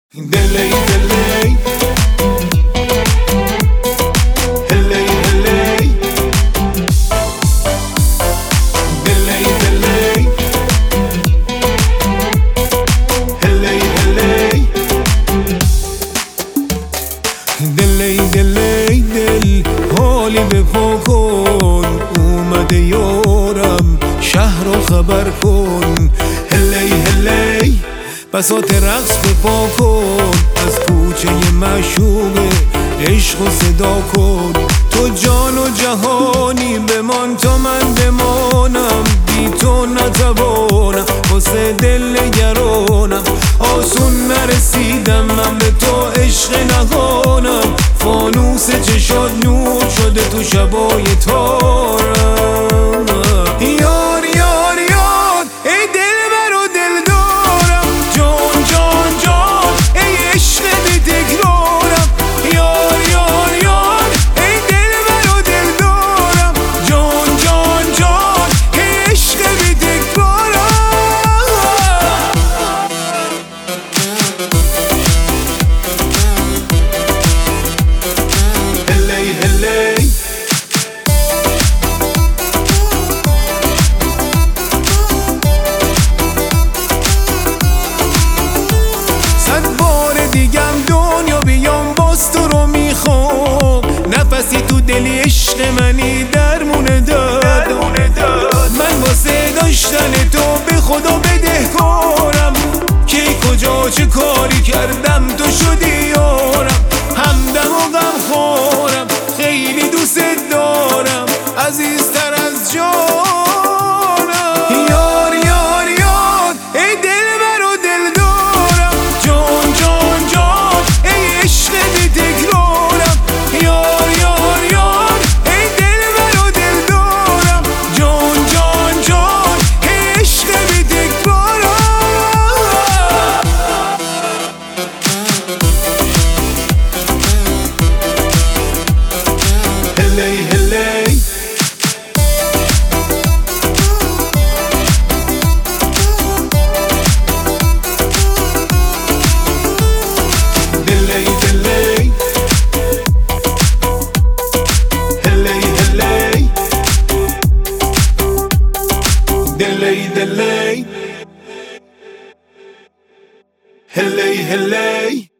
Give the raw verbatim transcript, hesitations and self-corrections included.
دلی دلی هلی هلی دلی دلی هلی هلی دلی دلی دل حالی به پا کن، اومده یارم شهر رو خبر کن. هلی هلی بساط رقص به پا کن، از کوچه معشوقه عشق و صدا کن. تو جان و جهانی بمان تا من بمانم، بی تو نتوانم واسه دل نگرانم. آسون نرسیدم من به تو عشق نهانم، فانوس چشات نور شده تو شبای تارم. یار یار یار ای دل بر و دل دارم، جان جان جان ای عشق بی تکرارم. یار یار یار ای دل بر و دل دارم، جان جان جان ای عشق بی تکرارم. هلی هلی صد بار دیگم دنیا بیام باز تو رو میخوام، نفسی تو دلی عشق منی درمونه داد. من واسه داشتن تو به خدا بدهکارم، کی کجا چه کاری کردم تو شدی یارم. همدم و غم خورم خیلی دوست دارم، عزیزتر از جانم. یار یار یار ای دل بر و دل دارم، جان جان جان ای عشق بی تکرارم. یار یار یار ای دل بر و دل دارم، جان جان جان ای عشق بی تکرارم. هلی هلی دلی دلی هلی هلی دلی دلی هلی هلی